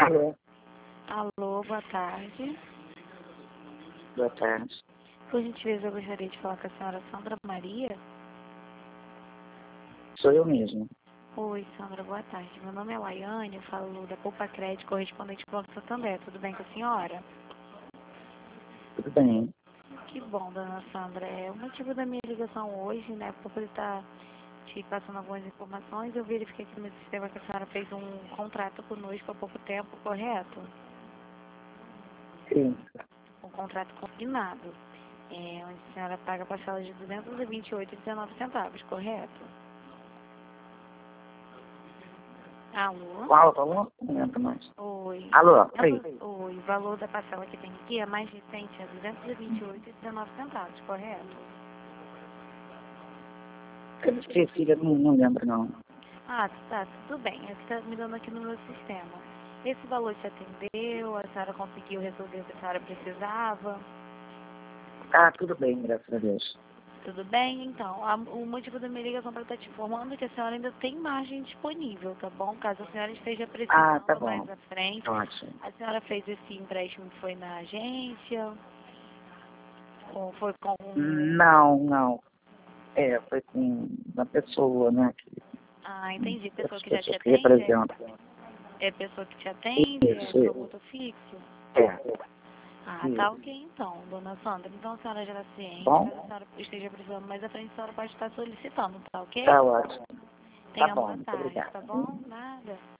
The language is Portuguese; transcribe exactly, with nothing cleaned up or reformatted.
Alô, Alô, boa tarde. boa tarde. Por gentileza, eu gostaria de falar com a senhora Sandra Maria. Sou eu mesmo. Oi, Sandra, boa tarde. Meu nome é Laiane, eu falo da Poupa Crédito, correspondente do Banco Santander. Tudo bem com a senhora? Tudo bem? Que bom, dona Sandra. É, o motivo da minha ligação hoje, né, por poder estar te passando algumas informações, eu verifiquei aqui no meu sistema que a senhora fez um contrato conosco há pouco tempo, correto? Sim. Um contrato combinado, é, onde a senhora paga parcela de duzentos e vinte e oito reais e dezenove centavos, correto? Alô? Qual o valor? Não lembro mais. Oi. Alô, oi. Oi, o valor da parcela que tem aqui é mais recente, é duzentos e vinte e oito reais e dezenove centavos, correto? Eu esqueci, eu não, não lembro não. Ah, tá, tudo bem. É que tá me dando aqui no meu sistema. Esse valor te atendeu? A senhora conseguiu resolver o que a senhora precisava? Ah, tudo bem, graças a Deus. Tudo bem? Então, a- o motivo da minha ligação para estar te informando é que a senhora ainda tem margem disponível, tá bom? Caso a senhora esteja Ah, tá precisando bom. mais à frente. Ótimo. A senhora fez esse empréstimo que foi na agência? Ou foi com... Não, não. É, foi com uma pessoa, né? Que, Ah, entendi. Pessoa as que já te pessoas que atende? É, representam. é pessoa que te atende? É Isso, seu isso. muito fixo? É, Ah, tá isso. ok então, dona Sandra. Então a senhora já está ciente, Bom? caso a senhora esteja precisando mais à frente, a senhora pode estar solicitando, tá ok? Tá ótimo. Tá Tenha uma bom, boa muito tarde, tá obrigado. bom? Nada.